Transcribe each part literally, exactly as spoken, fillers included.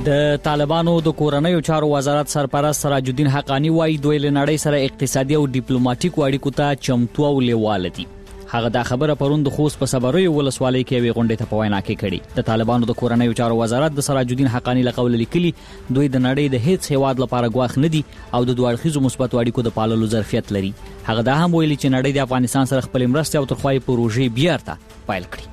د طالبانو د کورنیو چارو وزارت سرپرست سراج الدین حقانی وایي دوی له نړۍ سره اقتصادي او ډیپلوماټیک اړیکو ته چمتو او لیواله دي. هغه دا خبره پرون د خوست په صبروي ولسوالۍ کې یوې غونډې ته په وینا کې کړې. د طالبانو د کورنیو چارو وزارت د سراج الدین حقانی له قوله لیکلي دوی د نړۍ د هیڅ هیواد لپاره ګواښ نه دي او د دوه اړخیزو مثبتو اړیکو د پاللو ظرفیت لري. هغه دا هم ویلي چې نړۍ د افغانستان سره خپل مرستې او ترخوایي پروژې بیرته پیل کړي.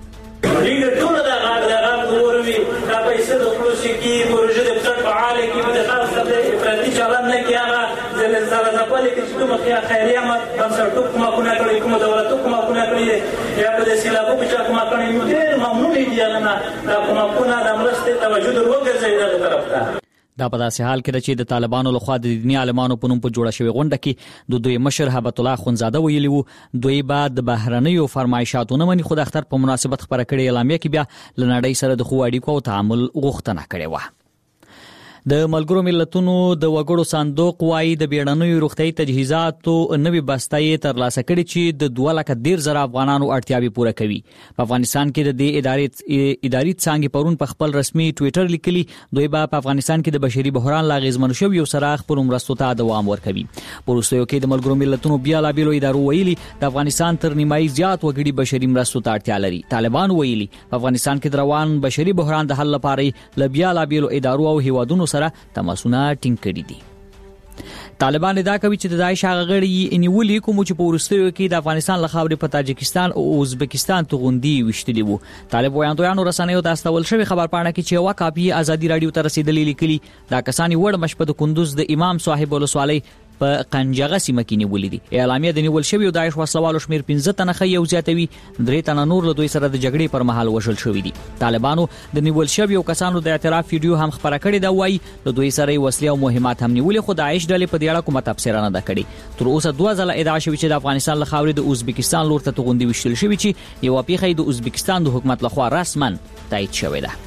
دا پیسې د خلوصي کې پروژه د بسټ فعاله کې د خاص د افراطي چلن نه کیږي زلزلہ د پلي کې چې کومه خیریه مت بنسټو کومه کومه کړی کومه دولت کومه کومه کړی یا په سیلابو کې کومه کړی نو ډېر ممنون دي نه دا کومه کومه د مرستې توجه وکړي د طرف ته. دا په داسې حال کې چې د طالبانو لخوا د دیني عالمانو په نوم په جوړه شوې غونډه کې د دوی مشر هبت الله خونزاده ویلي وو دوی به د بهرنیو فرمایشاتو نه مني خو د اختر په مناسبت خبره کړې اعلامیه کې بیا له نړۍ سره د خو اړیکو او تعامل غوښتنه کړې وه. د ملګرو ملتونو د وګړو صندوق وايي د بیړنیو روغتیايي تجهیزاتو نوې بستای ترلاسه کړي چې د دوه لکه ډیر زره افغانانو اړتیاوې پوره کوي. په افغانستان کې د دې ادارې اداري څانګې پرون په خپل رسمي ټوئیټر لیکلي دوی به په افغانستان کې د بشري بحران لاغیزمن شوی او سره خپل مرستو ته دوام ورکوي. پروستیو کې د ملګرو ملتونو بیا لا بیلو ادارو ویلي د افغانستان تر نیمایي زیات وګړي بشري مرستو ته اړتیا لري. طالبان ویلي په افغانستان کې د روان بشري بحران د حل لپاره ل بیا لا بیلو ادارو او هیوادونو سره تماسونه ټینګ کړي دي. طالبان ادعا کوي چې د داعش هغه غړي نیولې کوم چې په ورستیو کې د افغانستان له خاورې په تاجکستان او ازبکستان توغندي وشتلي وو. طالب وایاندویانو رسنیو ته استول شوی خبر پاڼه کې چې یو کاپی ازادي رادیو ته رسیدلې لیکلي دا کسان وړ مشپد کندوز د امام صاحب ولسوالۍ په قنجغه سیمه کې نیولې دي. اعلامیه د نیول شوی داعش وسلوالو شمیر پنځه تنه خي او زیاتوي درې تنه نور له دوی سره د جګړې پر مهال وشل شوی دي. طالبانو د نیول شوی کسانو د اعتراف ویډیو هم خبره کړې دا وایي د دوی سره وسلې او مهمات هم نیولې خو داعش ډلې په دې اړه کومه تفسیر نه ده کړې. تر اوسه دوه ځله ادعا شوی چې د افغانستان له خاورې د ازبکستان لور ته توغندي وشل شوی چې یو پیخي د ازبکستان د حکومت لخوا رسما تایید شوی ده.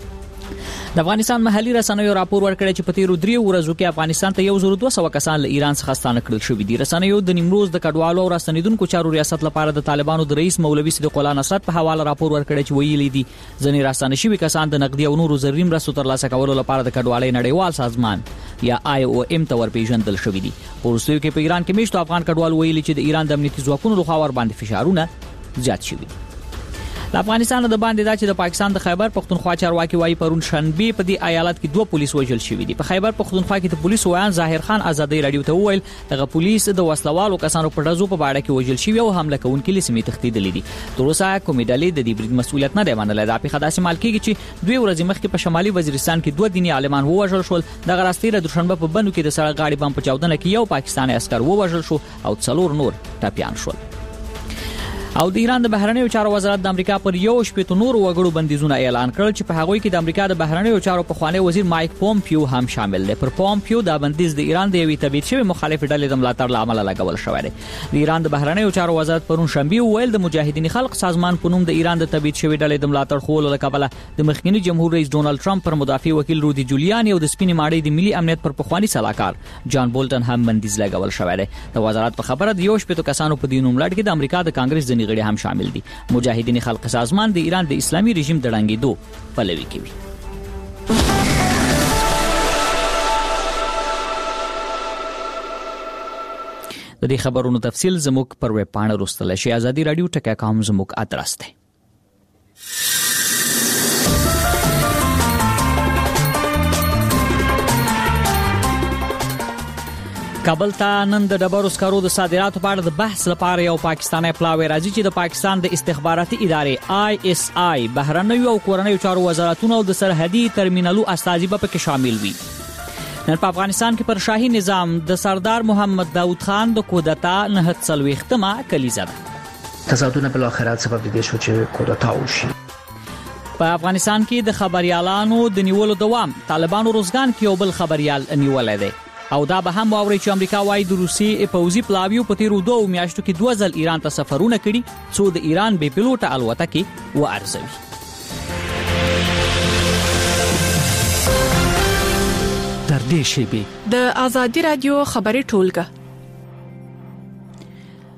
د افغانستان محلي رسنیو راپور ورکړی چې په تیرو دریو ورځو کې افغانستان ته یو زر دوه سوه کسان له ایران څخه ستانه کړل شوي دي. رسنیو د نیمروز د کډوالو او راستنیدونکو چارو ریاست لپاره د طالبانو د رئیس مولوي صدیق الله نصرت په حواله راپور ورکړی چې ویلي دي ځینې راستانه شوي کسان د نقدي او نورو ضروري مرستو ترلاسه کولو لپاره د کډوالۍ نړیوال سازمان یا آی او ام ته ورپېژندل شوي دي. په وروستیو کې په ایران کې میشتو افغان کډوال ویلي چې د ایران د امنیتي ځواکونو لخوا ور باندې فشارونه زیات شوي دي. د افغانستان د باندې دا چې د پاکستان د خیبر پختونخوا چارواکي وايي پرون شنبه په دې ایالت کې دوه پولیس وژل شوي دي. په خیبر پختونخوا کې د پولیسو وایان ظاهر خان ازادي رادیو ته وویل دغه پولیس د وسلوالو کسانو په ډزو په باړه کې وژل شوي او حمله کوونکي له سیمې تښتېدلي دي. تر اوسه کومې ډلې د دې برید مسؤلیت نه دی منلی. دا پیښه داسې مال کېږي چې دوی ورځې مخکې په شمالي وزیرستان کې دوه دیني عالمان ووژل شول. دغه راستي د دوشنبه په بنو کې د سړک غاړې بم په چاودنه کې یو پاکستاني عسکر ووژل شو او څلور نور ټپیان شول. او د ایران د بهرنیو چارو وزارت د امریکا پر یو شپږ نور وګړو بندیزونه اعلان کړل چې په هغوی کې د امریکا د بهرنیو چارو پخوانی وزیر مایک پومپیو هم شامل دی. پر پومپیو دا بندیز د ایران د یوې تبعید شوی مخالف ډلې د ملاتړ له امله لګول شوی دی. د ایران د بهرنیو چارو وزارت پرون شنبه ویل د مجاهدین خلق سازمان په نوم د ایران د تبعید شوی ډلې د ملاتړ خولو له کبله د مخکنی جمهور رئیس ډونالد ټرمپ پر مدافع وکیل رودي جولیانی او د سپینې ماڼۍ د ملي امنیت پر پخوانی سلاکار جان بولټن هم بندیز لګول شوی دی. د وزارت په خبره د یو شپږ کسانو په دې نوملړ کې د امریکا د کانګرس ځینې غړي هم شامل دي. مجاهدین خلق سازمان د ایران د اسلامي رژیم د ړنګېدو پلوي کوي. د دې خبرونو تفصیل زموږ پر ویب پاڼه لوستلی شئ. ازادي رادیو ټکی کام زموږ ادرس دی. کابل ته نن د ډبرو سکرو د صادراتو په اړه د بحث لپاره یو پاکستاني پلاوی راځي چې د پاکستان د استخباراتي ادارې آی اس آی بهرنیو او کورنیو چارو وزارتونو او د سرحدي ترمینالو استازي به پکې شامل وي. نن په افغانستان کې پر شاهي نظام د سردار محمد داود خان د کودتا نه څلوېښتمه کلیزه ده. تضادونه بالاخره سبب دې شو چې کودتا وشي. په افغانستان کې د خبريالانو د نیولو دوام طالبانو روزګان کې یو بل خبريال نیولای دی او دا به هم واوري چې امریکا وايي د روسي پوځي پلاویو په تیرو دوه میاشتو کې دوه ځل ایران ته سفرونه کړي څو د ایران بې پیلوټه الوتکې وارزوي. در دې شیبې د ازادي رادیو خبري ټولګه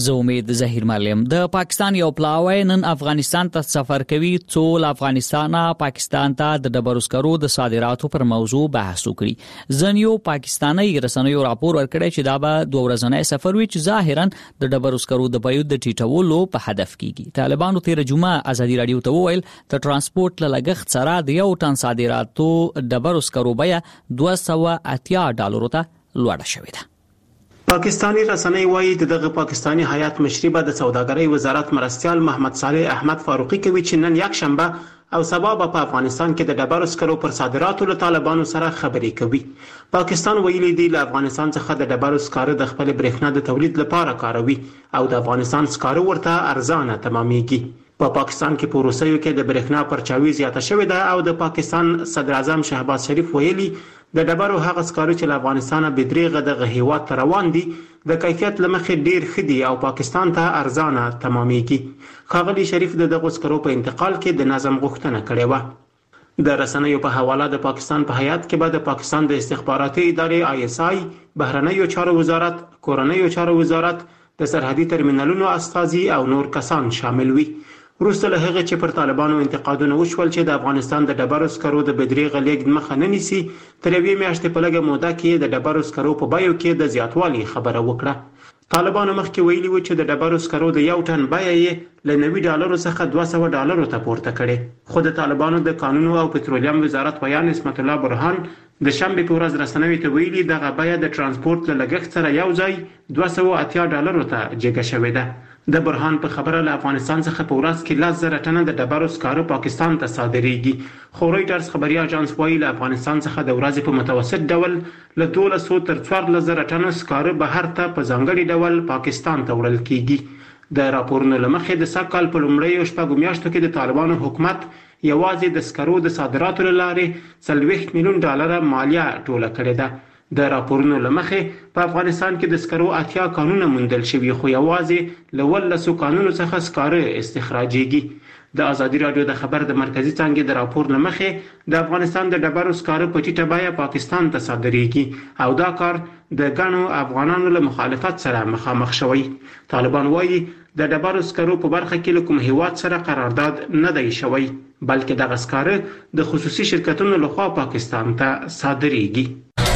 زه امید ظهیر معلم. د پاکستان یو پلاوی نن افغانستان ته سفر کوي څو له افغانستانه پاکستان ته د ډبرو سکرو د صادراتو پر موضوع بحث وکړي. ځینو پاکستاني رسنیو راپور ورکړی چې دا به دوه ورځنی سفر وي چې ظاهرا د ډبرو سکرو د بیو د ټیټولو په هدف کیږي. طالبانو تیر جمعه ازادي رادیو ته وویل د ترانسپورت له لګښت سره د یو ټن صادراتو ډبرو سکرو بیه دوه سوه اتیا ډالرو ته لوړه شوې ده. پاکستانی رسنۍ وایي دغه پاکستانی هیئت مشري به د سوداګرۍ وزارت مرستیال محمد صالح احمد فاروقي کوي چې نن یک شنبه او سبا به په افغانستان کې د ډبرو سکرو پر صادراتو له طالبانو سره خبرې کوي. پاکستان ویلي دی له افغانستان څخه د ډبرو سکرو د خپل برېښنا د تولید لپاره کاروي او د افغانستان سکرو ورته ارزانه تمامېږي. په پا پاکستان کې په روسیو کې د برېښنا پرچاوي زیاته شوې ده او د پاکستان صدر اعظم شهباز شریف ویلي د ډبرو هغه سکرو چې له افغانستانه بدریغه د هیواد ته روان دي د کیفیت لمخې ډیر ښه دي او پاکستان ته ارزانه تمامېږي. ښاغلي شریف د دغه سکرو په انتقال کې د نظم غوښتنه کړې وه. د رسنیو په حواله د پاکستان په هیئت کې به د پاکستان د استخباراتي ادارې آی اس آی، بهرنیو چارو وزارت، کورنیو چارو وزارت، د سرحدي ترمینالونو استازي او نور کسان شامل وي. وروسته له هغه چې پر طالبانو انتقادونه وشول چې د افغانستان د ډبرو سکرو د بدریغه لیږد مخه نه نیسي، تر یوې میاشتې په لږه موده کې د ډبرو سکرو په بیو کې د زیاتوالي خبره وکړه. طالبانو مخکې ویلي و چې د ډبرو سکرو د یو ټن بیه یې له نوي ډالرو څخه دوه سوه ډالرو ته پورته کړې. خو د طالبانو د قانون او پټرولیم وزارت ویان اسمت الله برهان د شنبې په ورځ رسنیو ته ویلي دغه بیه د ترانسپورت له لګښت سره یو ځای دوه سوه اتیا ډالرو ته جګه شوې ده. د برهان په خبره له افغانستان څخه په ورځ کې لس زره ټنه د ډبرو سکرو پاکستان ته صادریږي. خو رویټرز خبري اژانس وایي له افغانستان څخه د ورځې په متوسط ډول له دولسو تر څوارلس زره ټنه سکرو بهر ته په ځانګړي ډول پاکستان ته وړل کیږي. د راپورونو له مخې د سږ کال په لومړیو شپږو میاشتو کې د طالبانو حکومت یوازې د سکرو د صادراتو له لارې څلوېښت میلیون ډالره مالیه ټوله کړې ده. د راپورونو له مخې په افغانستان کې د سکرو اتیا کانونه موندل شوي خو یوازې له ولسو کانونو څخه سکاره استخراجېږي. د ازادي راډیو د خبر د مرکزی څانګې د راپور له مخې د افغانستان د ډبرو سکاره په ټیټه بیه پاکستان ته صادریږي او دا کار د ګڼو افغانانو له مخالفت سره مخامخ شوی. طالبان وایي د ډبرو سکرو په برخه کې له کوم هیواد سره قرارداد نه دی شوی بلکې دغه سکاره د خصوصي شرکتونو لخوا پاکستان ته صادریږي.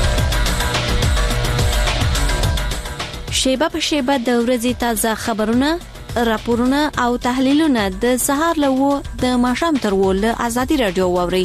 شیبه په شیبه د ورځې تازه خبرونه، راپورونه او تحلیلونه د سهار له و د ماښام تر و له ازادي راډیو واوري.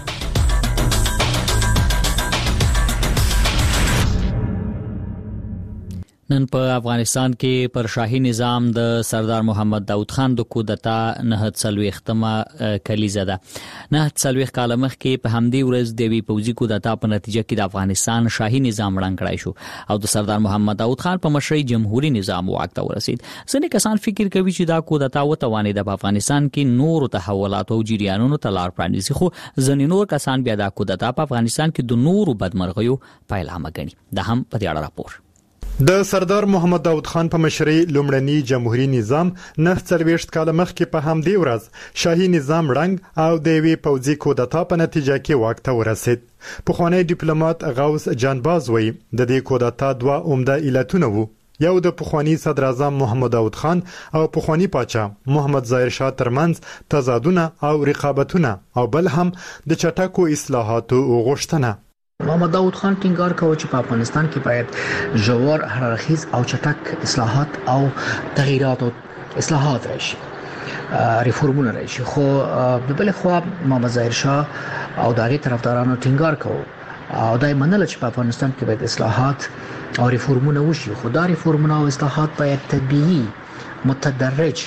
نن په افغانستان کې پر شاهي نظام د سردار محمد داود خان د کودتا نه څلوېښتمه کلیزه ده. نه څلوېښت کاله مخکې په همدې ورځ د یوې پوځي کودتا په نتیجه کې د افغانستان شاهي نظام ړنګ کړای شو او د سردار محمد داود خان په مشرۍ جمهوریت نظام واک ته ورسید. ځینې کسان فکر کوي چې دا کودتا وتوانېده په افغانستان کې نور تحولات او جریانونو ته لار پرانیزي، خو ځینې نور کسان بیا دا کودتا په افغانستان کې د نورو بدمرغیو پیلامه ګڼي. دا هم په دې اړه راپور. د سردار محمد داود خان په مشرۍ لومړنی جمهوریت نظام نه څلوېښت کاله مخکې په همدې ورځ شاهي نظام ړنګ او د یوې پوځي کودتا په نتیجه کې واک ته ورسید. پخوانی ډیپلوماټ غوث جانباز وایي د دې کودتا دوه عمده علتونه وو. یو د پخوانی صدر اعظم محمد داود خان او پخوانی پاچا محمد ظاهر شاه ترمنځ تضادونه او رقابتونه او بل هم د چټکو اصلاحاتو غوښتنه. محمد داود خان ټینګار کاوه چې په افغانستان کې باید ژور هررخیز او چټک اصلاحات او تغییرات او اصلاحات راشي، ریفورمونه راشي. خو په بل خوا محمد ظاهر شاه او دغه طرفدارانو ټینګار کاوه او دای منل چې په افغانستان کې باید اصلاحات او ریفورمونه وشي، خو دا ریفورمونه او اصلاحات باید تدریجي متدرج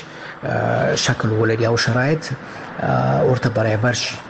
شکل ولري او شرایط ورته برابر شي.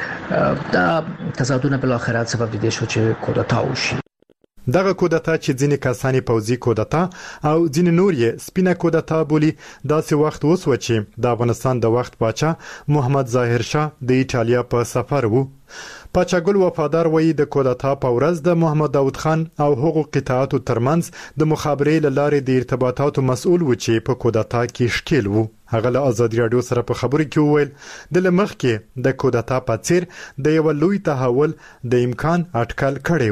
دا تضادونه بل اخرات سبب دي شو چې کودتا وشي. دغه کودتا چې ځینې کسانی پوځي کودتا او ځینې نور یې سپینه کودتا بولي داسې وخت وسو چې د افغانستان د وخت پاچا محمد ظاهر شاه د ایټالیا په سفر وو. پاچا ګل وفادار وایي د کودتا په ورځ د محمد داود خان او هغو قطاعاتو ترمنځ د مخابرې له لارې د ارتباطاتو مسؤل و چې په کودتا کې ښکیل وو. هغه له ازادي راډیو سره په خبرو کې وویل د لمخ کې د کودتا په څیر د یو لوی تحول د امکان اټکل کړی وو.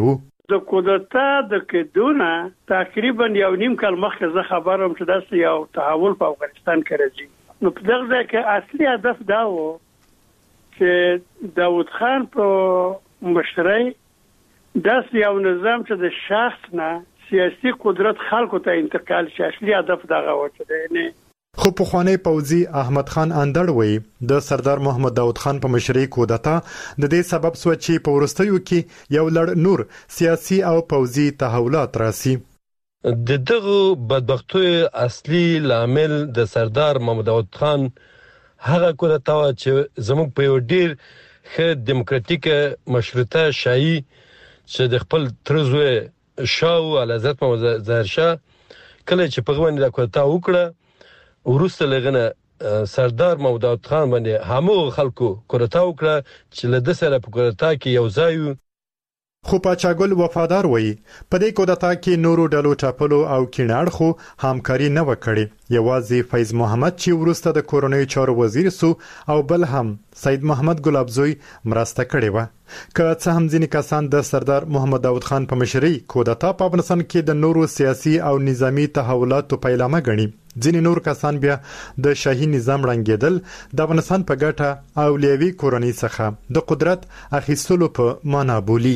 د کودتا د کډونه تقریبا یو نیم کال مخکې زه خبروم چې داسې یو تحول په افغانستان کې راځي. نو په دغه ځای کې اصلي هدف دا و چې داود خان په مشرۍ داسې یو نظام چې د شخص نه سیاسي قدرت خلکو ته انتقال شي. اصلي هدف دغه و چې نه خو په خوانی پوزي احمد خان اندړ وی د سردار محمد داود خان په مشرۍ کودتا د دې سبب سو چې په ورستیو کې یو لړ نور سیاسي او پوزي تحولات راسي. د دغه بدبختۍ اصلي لامل د سردار محمد داود خان هغه کودتا چې زموږ په یو ډیر ښه دیموکراتیک مشروطه شاهي چې د خپل ترزوی شاو حضرت محمد ظاهر شاه کله چې په غوښنه د کودتا وکړه ورسته لغنه سردار محمد داود خان باندې همو خلکو کودتا وکړه چې له د سره په کودتا کې یو ځای. خو پاچاګل وفادار وایي په دې کودتا کې نورو ډلو ټاپلو او کیناړ خو همکاري نه وکړي. یوازې فیض محمد چې ورسته د کورونی چارو وزیر سو او بل هم سید محمد ګلابزوی مرسته کړې و. که څه هم ځینې کسان د سردار محمد داود خان په مشرۍ کودتا په افغانستان کې د نورو سیاسي او نظامی تحولاتو پیلامه ګڼي، ځینې نور کسان بیا د شاهي نظام ړنګېدل د افغانستان په ګټه او لیوي کورنۍ څخه د قدرت اخیستلو په معنا بولي.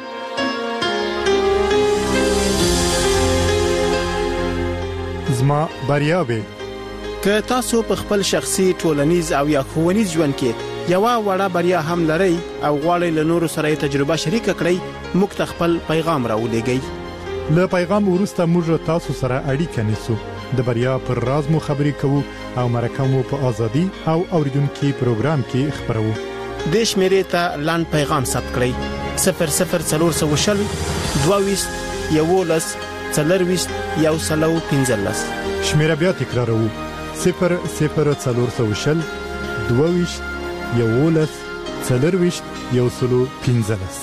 زما بریاوي که تاسو په خپل شخصي ټولنیز او یا ښوونیز ژوند کې یو وړه بریا هم لرئ او غواړئ له نورو سره تجربه شریک کړئ، موږ ته خپل پیغام راولېږئ. له پیغام وروسته موږ تاسو سره اړیکه نیسو، د بریا پر راز مو خبرې کوو او مرکه مو په ازادي او اوریدونکو پروګرام کې خبرو. د شمیرې ته لاند پیغام ثبت کړئ صفر صفر څلور سوه شل دوه ویشت یولس څلرویشت یو سلو پنځلس. شمیره بیا تکرارو صفر صفر څلور سوه شل دوه ویشت یولس څلرویشت یو سلو پنځلس.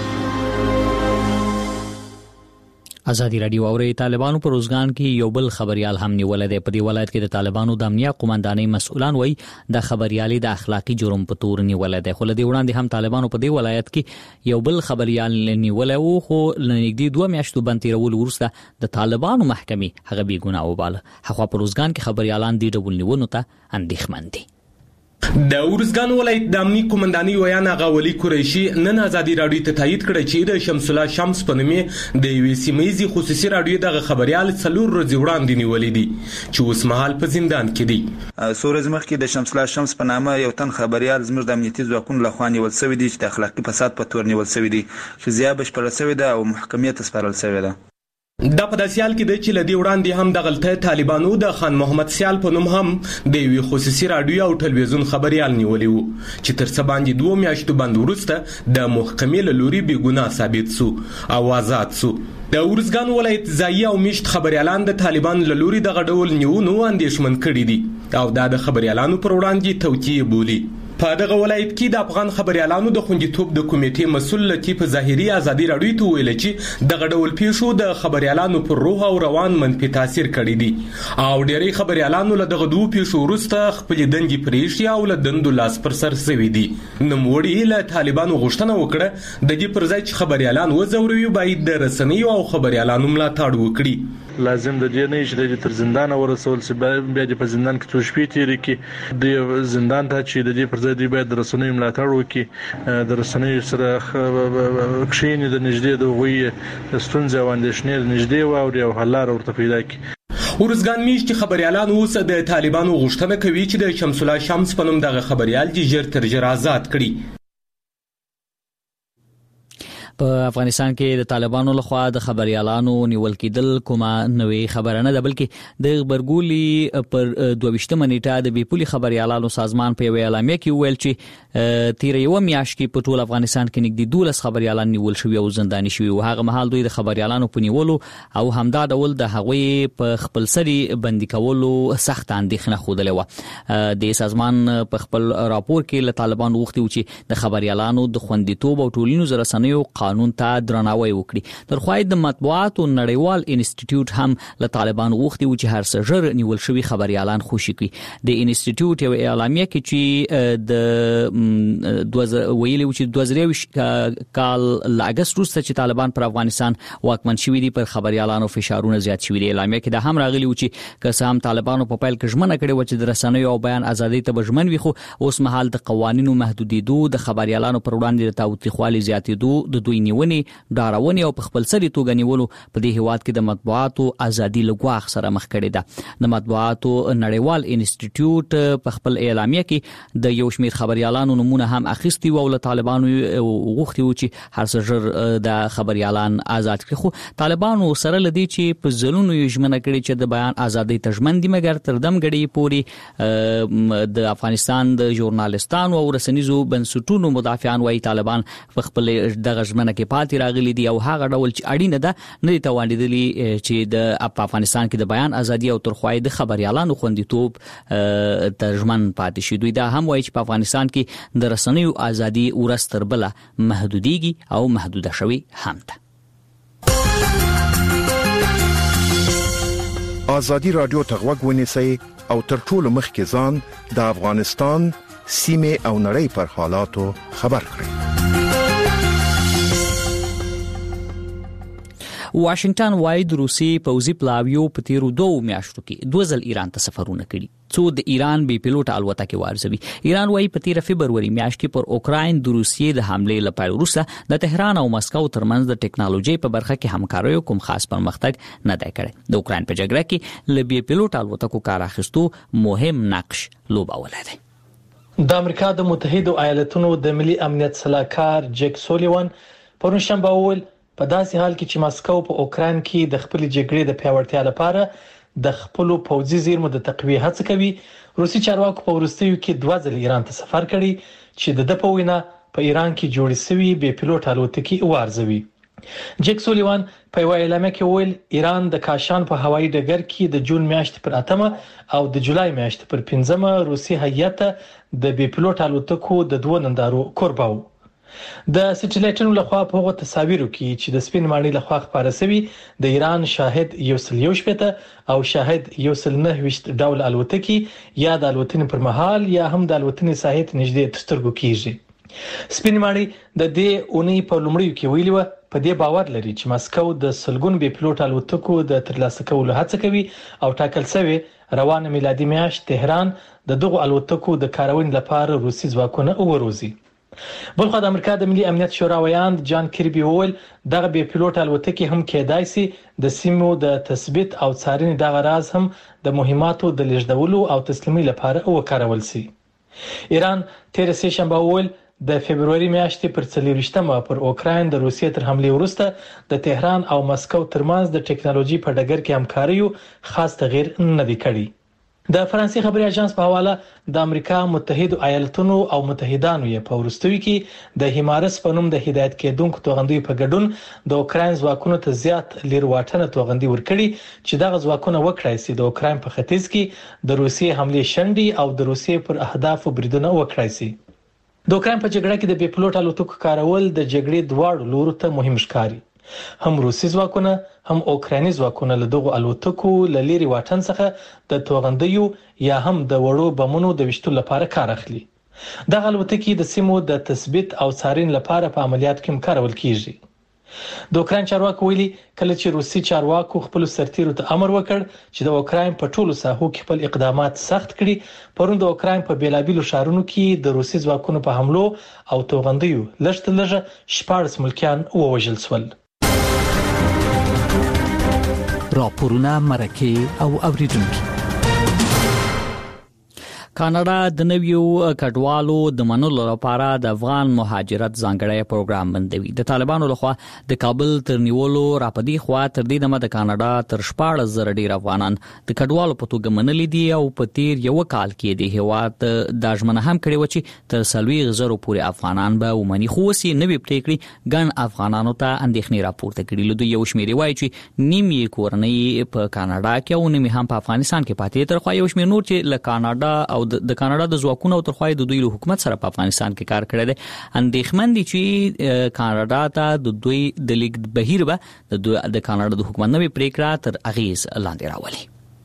ازادي رادیو اوري طالبانو پر روزګان کې یو بل خبريال هم نیول دی. په دې ولایت کې د طالبانو د امنیه قومندانۍ مسؤلان وایي د خبريالي د اخلاقی جرم په تور نیول دی. خو لدی وړاندې هم طالبانو په دې ولایت کې یو بل خبريال نیول او خو لنګدي دوه میاشتو باندې تیرول ورسته د طالبانو محکمې هغه بی ګناه وباله. هغه پر روزګان کې خبريالان دی ډول نیونه ته اندېښمن دي. د ورزګان ولایت د امنی قومندانۍ ویانا غولي قریشي نن ازادي رادیو ته تایید کړی چې د شمس الله شمس په نوم د یو سیمایي خصوصي رادیو دغه خبريال څلور ورځې وړاندې نیولې دي چې اوس مهال په زندان کې دي. سورز مخکې د شمس الله شمس په نامه یو تن خبريال زموږ د امنیتي ځواکونو لخوا نیول شوی دی چې د اخلاقی فساد په تور نیول شوی دی چې زیات بشپړه شوی ده او محکمې ته سپارل شوی ده. دا په داسیال کې د چې لدی وړاندې هم د غلطه طالبانو د خان محمد سیال په نوم هم د یو خصوصي رادیو او ټلویزیون خبريال نیولې وو چې تر څه باندې دوه میاشتو باندې ورسته د محکمې له لوري بې ګناه ثابت سو او آزاد سو. د ورزګان ولایت ځایي او میشت خبريالان د طالبان له لوري د غډول نیونو اندېښمن کړي دي او دا د خبريالانو پر وړاندې توطیه بولي. په دغه ولایت کې د افغان خبريالانو د خوندیتوب د کمیټې مسؤل لطیف ظاهري ازادي رادیو ته ویل چې د غډول پیښو د خبريالانو پر روح او روان منفي تاثیر کړی دي او ډېری خبريالانو له دغه دوه پیښو وروسته خپل دندې پریښي او له دندو لاس پر سر سوي دي. نوموړي له طالبانو غوښتنه وکړه د دې پر ځای چې خبريالان وځوروي باید د رسنیو او خبريالانو ملاتړ وکړي. لازم د دې نه چې د تر زندان ورسول سي بیا د په زندان کې څو شپې تیرې کې د زندان ته چې د دې پر ځای دی باید د رسنیو ملاتړ وکړي، د رسنیو سره کښینې د نږدې د غوي ستونزې او اندېښنې د نږدې واوري او حل لاره ورته پیدا کړي. ورزګان میشت خبريالان اوس د طالبانو غوښتنه کوي چې د شمس الله شمس په نوم دغه خبريال چې ژر تر ژره آزاد کړي. په افغانستان کې د طالبانو لخوا د خبريالانو نیول کېدل کومه نوې خبره نه ده، بلکې د خبرګولي پر دوه ویشتمه نیټه د بیپولي خبريالانو سازمان په یو اعلامیه کې ویل چې تیر یو میاشت کې په ټول افغانستان کې نږدې دولس خبريالان نیول شوي او زنداني شوي او هغه مهال دوی د خبريالانو په نیولو او همدا ډول د هغوی په خپل سري بندي کولو سخت اندېښنه خوده و. د سازمان په خپل راپور کې له طالبانو وغوښتي چې د خبريالانو د خوندیتوب او ټولنیزو رسنیو قانون ته درناوی وکړي. تر خو د مطبوعاتو نړیوال انسټیټیوټ هم له طالبانو غوښتي و چې هر څه ژر نیول شوي خبريالان خوشي کړي. د انسټیټیوټ یو اعلامیه کې چې د ویلي و چې دوه زره یوویشت کال ل اگست وروسته چې طالبان پر افغانستان واکمن شوي دي پر خبريالانو فشارونه زیات شوي دي. اعلامیه کې د هم راغلي و چې که هم طالبانو په پیل کې ژمنه کړې و چې د رسنیو او بیان ازادي ته بجمن وي، خو اوس مهال د قوانینو محدودیدو د خبريالانو پر وړاندې د تاوتریخوالي زیاتېدو، د دوی نیونې، ډارونې او په خپل سري توګه نیولو په دې هیواد کې د مطبوعاتو ازادي له ګواښ سره مخ کړې ده. د مطبوعاتو نړیوال انسټیټیوټ په خپل اعلامیه کې د یو شمېر خبريالانو نمونه هم اخیستي و او له طالبانو غوښتي و چې هر څه ژر د خبريالان آزاد کړي. خو طالبانو سره لدی چې په ځلونو یې ژمنه کړې چې د بیان ازادي تضمن دي، مګر تر دم غړي پوری د افغانستان د ژورنالستانو او رسنیزو بنسټونو مدافعان وايي طالبان په خپل دغه ژمنه کې پاتې راغلي دي او هغه ډول چې اړینه ده نه توانیدلی چې د افغانستان کې د بیان ازادي او ترخوای د خبريالانو خوندیتوب ترجمن پاتې شي. دوی دا هم وايي چې په افغانستان کې د رسنیو ازادي ورستر بل محدوديږي او محدوده شوی هم ده. آزادی رادیو ته غوږ ونیسئ او تر ټولو مخکې ځان د افغانستان سیمه او نړۍ پر حالاتو خبر کړئ. واشنگټن وايي د روسي پوځي پلاویو په تیرو دوه میاشتو کې دوه ځل ایران ته سفرونه کړي څو د ایران بي پيلوټ الوتکې وارزوي. ایران وايي په تیر فبروري میاشت کې پر اوکراین د روسیې د حملې لپاره وروسته د تهران او مسکو ترمنځ د ټکنالوژي په برخه کې همکاري کوم خاص پرمختګ نه دی کړی. د اوکراین په جګړه کې ل بي پيلوټ الوتکو کار اخیستو مهم نقش لوبولی دی. د امریکا د متحده ایالاتونو د ملي امنیت صلاحکار جک سولیوان پرون شنبه وویل په داسې حال کې چې مسکو په اوکراین کې د خپل جګړې د پیاوړتیا لپاره د خپل پوځي زیرمو د تقویه هڅه کوي، روسي چارواکو په وروستیو کې دوه ځله ایران ته سفر کړی چې د په وینا په ایران کې جوړې شوی بي پيلوټ الوتکې وارزوي. جک سولیوان په وینا کې ویل ایران د کاشان په هوایي ډګر کې د جون میاشتې پر اتمه او د جولای میاشتې پر پنځمه روسي هیئت د بي پيلوټ الوتکو د دوه نندارو کورباو. د سټیلایټونو لخوا په هغه تصاویرو کې چې د سپین ماڼۍ لخوا خبره شوی د ایران شاهد یو سل یو شپته او شاهد یو سل نه وشت ډول الوتکې یا د الوتنې پر مهال یا هم د الوتنې ساحت نږدې تسترګو کیږي. سپین ماڼۍ د دې اونۍ په لومړیو کې ویلي و په دې باور لري چې مسکو د سلګون بي پيلوټ الوتکو د ترلاسه کولو هڅه کوي او ټاکل شوی روانه میلادي میاشت تهران د دغه الوتکو د کارونې لپاره روسي ځواکونه وروزي. بلخو د امریکا د ملي امنیت شورا ویاند جان کیربي وویل دغه بي پيلوټ الوتکې هم کېدای شي د سیمو د تثبیت او څارنې د غراض هم د مهماتو د لیږدولو او تسلیمي لپاره وکارول شي. ایران تیر سه شنبه وویل د فبرवरी میاشتې پر څلورویشتمه پر اوکراین د روسیې تر حملې وروسته د تهران او مسکو ترمنځ د ټکنالوژي په ډګر کې همکاري خاص تغییر نه دی کړی. د فرانسې خبري اژانس په حواله د امریکا متحده ایالاتونو او متحدانو یې په ورستوي کې د هیمارس په نوم د هدایت کېدونکو توغندي په ګډون د اوکراین ځواکونو ته زیات لیرواټنه توغندي ورکړي چې دغه ځواکونه وکړای شي د اوکراین په ختیځ کې د روسیې حمله شنډي او د روسیې پر اهدافو بریدونه وکړای شي. د اوکراین په جګړه کې د بي پيلوټ الوتکو کارول د جګړې دواړو لورو ته مهم ښکاري. هم روسي ځواکونه هم اوکرایني ځواکونه له دغه الوتکو له لري واټن څخه د توغندیو یا هم د وړو بمونو د وشتو لپاره کار اخلي. دغه الوتکې د سیمو د تثبیت او څارنې لپاره په عملیات کې کارول کیږي. د اوکراین چارواکو ویلي کله چې روسي چارواکو خپل سرتیرو ته امر وکړ چې د اوکراین په ټولو ساحو کې خپل اقدامات سخت کړي، پرون د اوکراین په بیلابیلو شهرونو کې د روسي ځواکونو په حملو او توغندیو لږ لږ شپږ ملکیان ووژل شول. راپورونه مرکه او اوریدونکو. کاناډا د نویو کډوالو د منلو لپاره د افغان مهاجرت ځانګړی پروګرام بندوي. د طالبانو لخوا د کابل تر نیولو راپدې خوا تر دې دمه د کاناډا تر شپږ زره ډیر افغانان د کډوالو په توګه منلي دي او په تیر یو کال کې د هیواد د ژمنه هم کړی و چې تر سلوي زره پورې افغانان به ومني، خو وسی نوې پریکړې ګڼ افغانانو ته اندېښنې راپورته کړي. لدو یو شمېر وایي چې نیمه کورنۍ په کاناډا کې او نیمه هم په افغانستان کې پاتې، تر خو یو شمېر نور چې له کاناډا او د کاناډا د ځواکونو او ترخوای د دوی له حکومت سره په افغانستان کې کار کړی دی اندېښمن دي چې کاناډا ته د دوی د لیک بهیر به د کاناډا د حکومت نوې پریکړه تر اغیز لاندې راولي.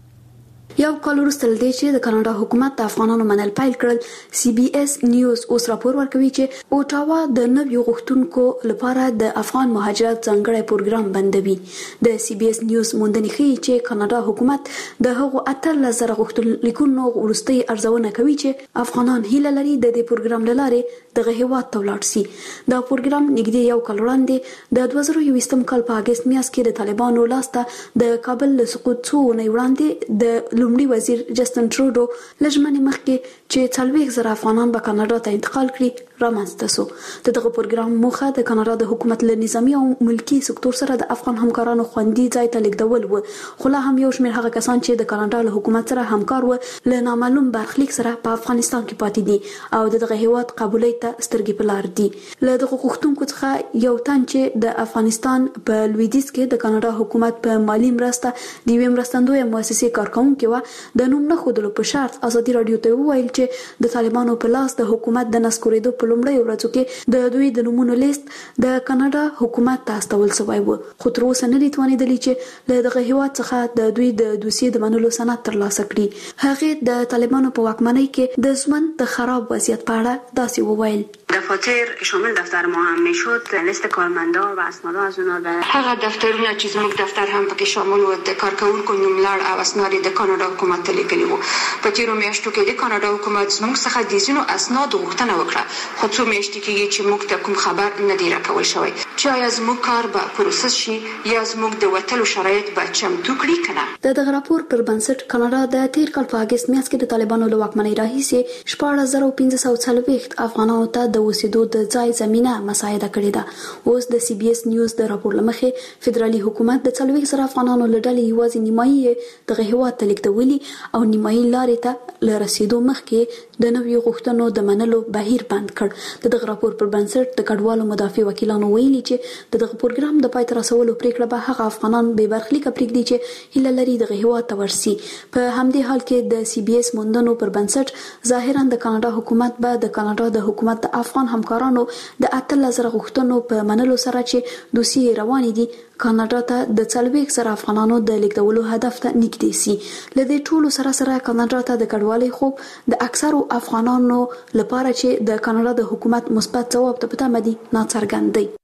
یو کال وروسته له دې چې د کاناډا حکومت د افغانانو منل پیل کړل، سی بي اس نیوز اوس راپور ورکوي چې اوټاوا د نویو غوښتونکو لپاره د افغان مهاجرت ځانګړی پروګرام بندوي. د سی بي اس نیوز موندنې ښیي چې کاناډا حکومت د هغو اتلس زره غوښتونلیکونو وروستۍ ارزونه کوي چې افغانان هیله لري د دې پروګرام له لارې دغه هیواد ته ولاړ شي. دا پروګرام نږدې یو کال وړاندې د دوه زره یوویشتم کال په اګست میاشت کې د طالبانو لاسته د کابل له سقوط څو اونۍ وړاندې د لومړي وزیر جسټن ټروډو لږمنې مخکې چې څلوېښت زره افغانان به کاناډا ته انتقال کړي رامنځته شو. د دغه پروګرام موخه د کاناډا د حکومت له نظامي او ملکی سکتور سره د افغان همکارانو خوندي ځای ته لیږدول و، خو لا هم یو شمېر هغه کسان چې د کاناډا له حکومت سره همکار و له نامعلوم برخلیک سره په افغانستان کې پاتې دي او د دغه هیواد قبولۍ ته سترګې په لار دي. له دغه غوښتونکو څخه یو تن چې د افغانستان په لویدیځ کې د کاناډا حکومت په مالی مرسته د یوې مرستندویه مؤسسې کارکونکې وه، د نوم نه ښودلو په شرط ازادي راډیو ته وویل چې د طالبانو په لاس د حکومت د نسکورېدو په لومړیو ورځو کې د دوی د نومونو لیست د کاناډا حکومت ته استول شوی و، خو تر اوسه نه دي توانېدلي چې له دغه هیواد څخه د دوی د دوسیې د منلو سند ترلاسه کړي. هغې د طالبانو په واکمنۍ کې د ژوند د خراب وضعیت په اړه داسې وویل: دفاتر شامل دفتر ما هم میشد، لیست کارمندا و اسنادا از اونا ده هغه دفترونه چې زموږ دفتر هم پکې شامل و، د کارکونکو نوملړ او اسناد د کاناډا حکومت ته لیکلي وو. په تیرو میاشتو کې د کاناډا حکومت زموږ څخه د ځینو اسنادو غوښتنه وکړه، خو څو میاشتې کېږي چې موږ ته کوم خبر نه دی راکول شوی چې آیا زموږ کار به پروسس شي یا زموږ د وتلو شرایط به چمتو کړي که نه. د دغه راپور پر بنسټ کاناډا د تیر کال په اګست میاشت کې د طالبانو له واکمنۍ راهیسې شپاړس زره پنځه سوه څلوېښت افغانانو ته د اوسېدو د ځای زمینه مساعده کړې ده. اوس د سی بي اس نیوز د راپور له مخې فدرالي حکومت د څلوېښت زره افغانانو له ډلې یوازې نیمایي دغه هیواد ته لیږدولي او نیمایي لارې ته له رسېدو مخکې د نویو غوښتنو د منلو بهیر بند کړ. د دغه راپور پر بنسټ د کډوالو مدافع وکیلانو ویلي چې د دغه پروګرام د پای ته رسولو پریکړه به هغه افغانان بې برخلیکه پرېږدي چې هیله لري دغه هیواد ته ورسي. په همدې حال کې د سی بي اس موندنو پر بنسټ ظاهرا د کاناډا حکومت به د کاناډا د حکومت د افغان همکارانو د اتلس زره غوښتنو په منلو سره چې دوسیې روانې دي کاناډا ته د څلوېښت زره افغانانو د لیږدولو هدف ته نږدې سي. له دې ټولو سره سره کاناډا ته د کډوالۍ خوب د اکثرو افغانانو لپاره چې د کاناډا د حکومت مثبت ځواب ته په تمه دي ناڅرګند دی.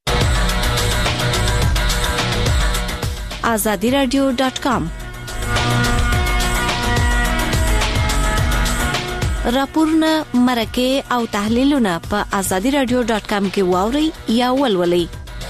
آزادی رادیو ډاټ کام راپورونه، مرکې او تحلیلونه په آزادی رادیو ډاټ کام کې واورئ یا ولولئ.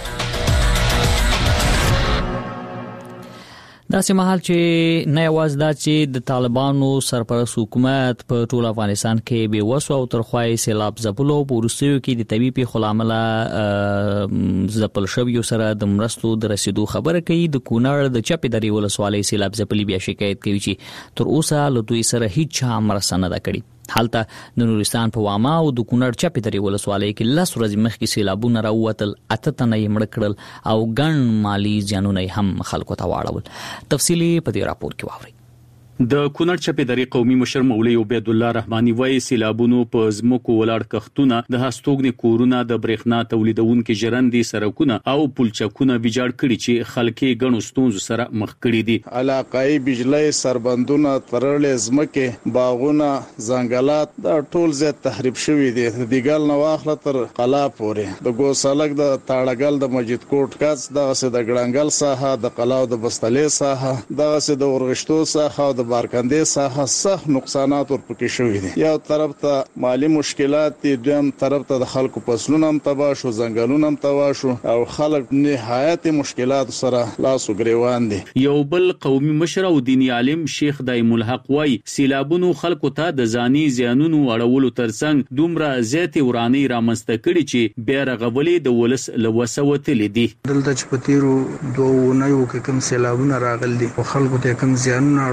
داسې مهال چې نه یوازې دا چې د طالبانو سرپرست حکومت په ټول افغانستان کې بې وسو او ترخوای سیلاب ځپلو په وروستیو کې د طبي پیښو له امله ځپل شویو سره د مرستو د رسیدو خبره کوي. د کونړ د چپې درې ولسوالۍ سیلاب ځپلي بیا شکایت کوي چې تر اوسه له دوی سره هیڅ چا مرسته نه ده کړې. حالته د نورستان په واما او د کونړ چپې درې ولسوالۍ کې لس ورځې مخکې سیلابونه راووتل، اته تنه یې مړه کړل او ګڼ مالي زیانونه هم خلکو ته واړول. تفصیلي په دې راپور کې واورئ. د کونړ چپې درې قومي مشر مولوي عبید الله رحماني وايي سیلابونو په ځمکو ولاړ کښتونه، د هستوګنې کورونه، د برېښنا تولیدونکو ژرندې، سړکونه او پلچکونه ویجاړ کړي چې خلک یې ګڼو ستونزو سره مخ کړي دي. علاقايي بجلی سربندونه، ترړې ځمکې، باغونه، ځنګلات دا ټول زیات تخریب شوي دي. د دیګل نه واخله تر قلا پورې، د ګوسالک، د تاړګل، د مسجد کوټ کاڅ، دغسې د ګړنګل ساحه، د قلا او د بستلې ساحه، دغسې د ورغشتو ساحه او د بارکندې ساحه سخت نقصانات ورپکې شوي دي. یو طرف ته مالی مشکلات دي، دویم طرف ته د خلکو فصلونه هم تباه شو، ځنګلونه هم تباه شو او خلک نهایت مشکلات سره لاس و ګریوان دي. یو بل قومي مشر او دینی عالم شیخ دایم الحق وايي سیلابونو خلکو ته د ځاني زیانونو اړولو ترڅنګ دومره زیاتې ورانۍ رامنځته کړي چې بیا رغولې د ولس له وسه وتلې دي. دلته چې په تیرو دوه اونیو کې کوم سیلابونه راغلي دي او خلکو ته کوم زیانونه اړول دي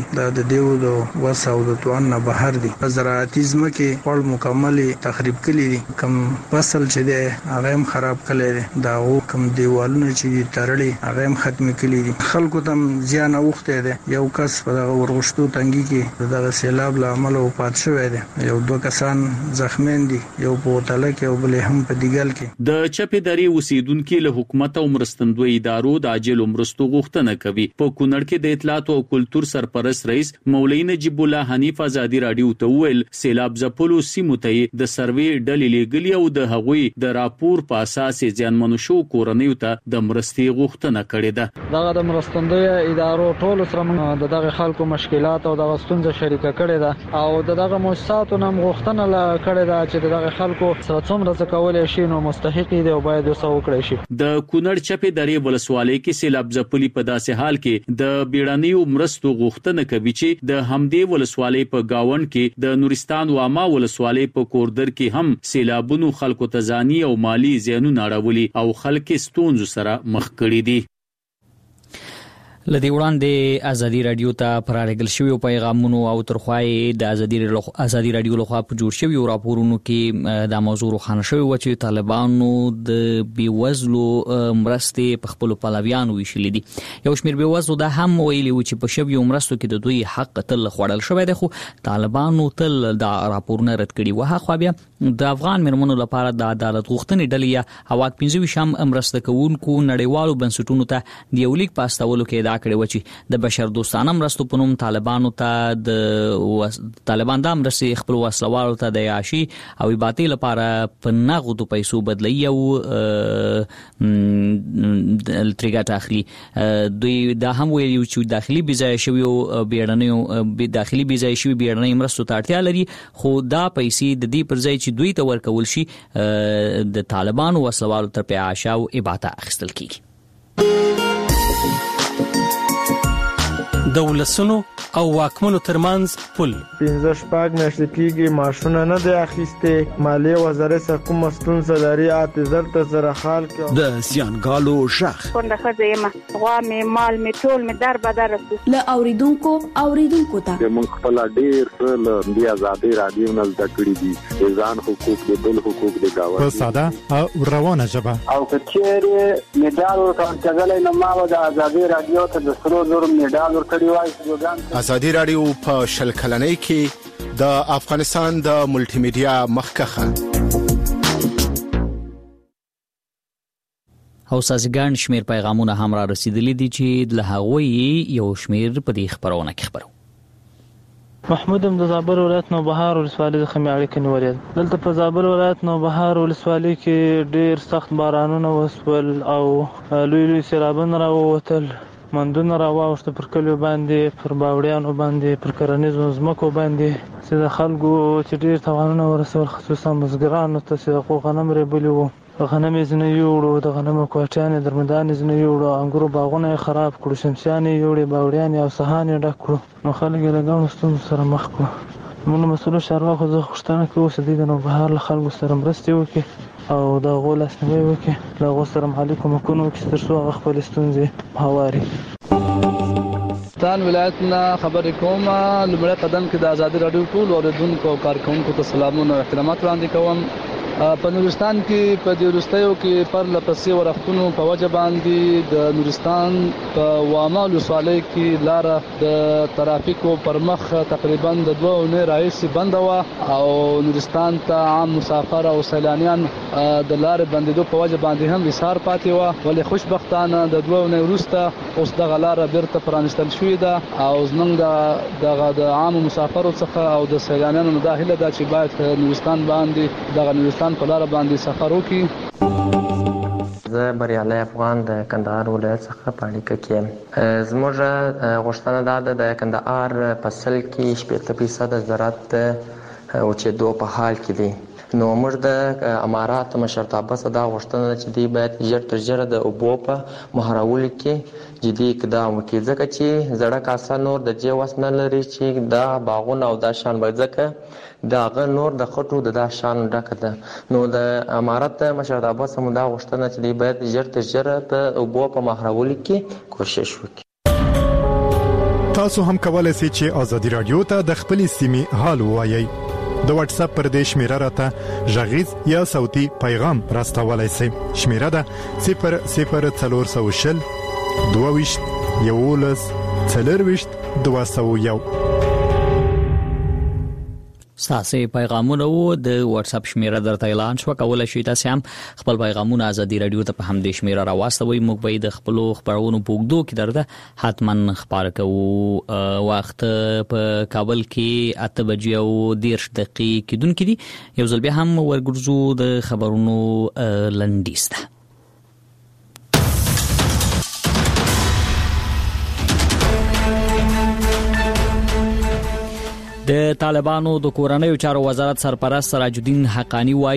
دا د دیو د وسو د توان نه بهر دي. زراعتي ځمکې خپل مکمل تخریب کړي دي. کم فصل چې دی هغه هم خراب کړي دي. دا او کم دیوالونه چې تړلي هغه هم ختم کړي دي. خلکو ته زیان اوخته دي. یو کس په دغه ورغشتو تنګي کې دغه سیلاب له امله وفات شوی دی. یو دوه کسان زخمیان دي، یو په وتله کې او بل هم په دیګل کې. د چپې درې اوسیدونکو له حکومت او مرستندوی ادارو د عاجل مرستو غوښتنه کوي. په کونړ کې د اطلاعات او کلتور سرپرست رئیس مولوی نجیب الله حنیف ازادي رادیو ته ویل سیلاب ځپلو سیمو ته د سروې ډلې لګلې او د هغوی د راپور په اساس ځانمنو شو کورنیو ته د مرستې غوښتنه کړې ده. دغه د مرستندوی ادارو ټول سره د دغه خلکو مشکلات او دغه ستونزې شریکه کړې ده او دغه مؤسساتو نم غوښتنه کړې ده چې دغه خلکو سره څومره کولای شي نو مستحق دي او باید وسو وکړي شي. د کونړ چپې درې ولسوالۍ کې سیلاب ځپلي په داسې حال کې د بیړنیو مرستو غوښتنه کوي چې د همدې ولسوالۍ په گاوند کې د نورستان واما ولسوالۍ په کوردر کې هم سیلابونو خلکو ته ځاني او مالی زیانونه اړولي او خلک ستونزو سره مخ کړي دي. لدی وړاندې ازادي رادیو ته پرارګل شوی پیغامونو او ترخوای د ازادي ازادي رادیو لخوا په جوړ شوی راپورونو کې د موضوع روښانه شوی و چې طالبانو د بیوزلو مرستې په خپل پلویانو ویشلې دي. یو شمېر بیوزلو دا هم ویلي و چې په شوی مرستو کې د دوی حق تل خوړل شوی دی، خو طالبانو تل دا راپورونه رد کړي و. هغه بیا د افغان مرمنو لپاره د عدالت غوښتنې ډلې یا هواک پنځه شم مرسته کوونکو نړیوالو بنسټونو ته د یو لیک پاستولو کې کړي و چې د بشر دوستانه مرستو په نوم طالبانو ته د طالبان د مرستې خپل وسلوالو ته د عاشي او باطل لپاره په نغدو پیسو بدلی او تریګه اخلي. دوی دا هم ویلي چې داخلي بيځای شوی او بیړنیو داخلي بيځای شوی بیړنی مرستو ته اړتیا لري، خو دا پیسې د دې پر ځای چې دوی ته ورکول شي د طالبانو وسلوالو تر په عاشا او اباته اخیستل کیږي. د ولسونو او واکمنو ترمنځ پل پنځه شپږ میاشتې کېږي معاشونه نه دی اخیستې. مالیې وزارت سره کومه ستونزه لري اته زر ته زره خال کې د زیانګالو ژغ څنګه ښځه یم غوا مې مال مې ټول مې در بدر له اوریدونکو اوریدونکو ته موږ خپل ډیر څه له دې ازادي رادیو نه زده کړی دي، ځان حقوق د بل حقوق د گاونډي په ساده او روانه ژبه او کچېره میډال ورکړل نه ما د ازادي رادیو ته د سرو زر میډال ورکړی. ازادي رادیو په شل کلنۍ کې د افغانستان د ملټي میډیا مخکخه او سازګان شمیر پیغامونه هم را رسیدلي دي چې له هغوی یو شمیر په دې خبرونه کې خبرو. محمود هم د زابل ولایت نوبهار ولسوالۍ څخه مې اړیکه نیولې ده. دلته په زابل ولایت نوبهار ولسوالۍ کې ډیر سخت بارانونه وسول او لوی لوی سیلابونه راووتل. مندونه راوښته پر کلیو باندې، پر باوړیانو باندې، پر کرنیزو ځمکو باندې چې د خلکو چې ډیر توانونه ورسول، خصوصا مزګرانو ته چې غنم ریبلي وو. غنم یې ځینې یوړو، د غنمو کوټیانې درمندان یې ځینې یوړو، انګورو باغونه یې خراب کړو، شمسیان یې یوړې، باوړیان او سهان یې ډک کړو. نو خلک یې له ګڼو ستونزو سره مخ کړو. موږ مسؤلو چارواکو زه غوښتنه کوو چې دوی د نوبهار له خلکو سره مرستې وکړي او د هغو لاسنیوی وکړي، له هغو سره مالي کومکونه وکړي تر څو هغه خپلې ستونزې هواري. افغانستان ولایت نه خبرې کوم. لومړی قدم کې د ازادي رادیو ټول اوریدونکو او کارکونکو ته سلامونه او احترامات وړاندې کوم. په نورستان کې په دې وروستیو کې پر لپسې ورښتونو په وجه باندې د نورستان په واما ولسوالۍ کې لاره د ترافیکو پر مخ تقریبا د دوه اونۍ راهیسې بنده وه او نورستان ته عام مسافر او سیلانیان د لارې بندېدو په وجه باندې هم وسار پاتې وه، ولې خوشبختانه د دوه اونۍ وروسته اوس دغه لاره بیرته پرانیستل شوې ده او زموږ دغه د عامو مسافرو څخه او د سیلانیانو دا هیله ده چې باید نورستان باندې دغه نورستان په لاره باندې سفر وکړي. زه بریالي افغان د کندهار ولایت څخه په اړیکه کې یم. زموږ غوښتنه دا ده د کندهار په سل کې شپېته فیصده زراعت اوچېدو په حال کې دی. نو موږ د امارات مشرتابه څخه دا غوښتنه ده چې دوی باید ژر تر ژره د اوبو په مهارولو کې جدي اقدام وکړي، ځکه چې زړه کاسه نور د دې وس نه لري چې دا باغونه او دا شان به ځکه دغه نور د خټو د دا شان ډکه ده. نو د امارات مشرتابه څخه دا غوښتنه چې دوی باید ژر تر ژره په اوبو په مهارولو کې کوشش وکړي. تاسو هم کولای شئ چې ازادي رادیو ته د خپل سیمې حال ووایي. د واتس اپ پر دې شمیره راته ژغیز یا صوتي پیغام راستولای شئ. شمیره ده صفر صفر څلور سو شل دوه ویشت یولس څلور ویشت دوه سو یو. ساسي پیغامونه وو د واتس اپ شمیره درته اعلان شو. کولای شئ تاسو هم خپل پیغامونه ازادي رادیو ته په هم د شمیره راوستوي. موږ به د خپل خبرونو پوګدو کې درته حتما خبر کوو. وخت په کابل کې اته بجې او دیرش دقیقې کېدونکې دي. یو ځل بیا هم ورګرځو د خبرونو لنډیسته. د طالبانو د کورنیو چارو وزارت سرپرست سراج الدین حقانی وایي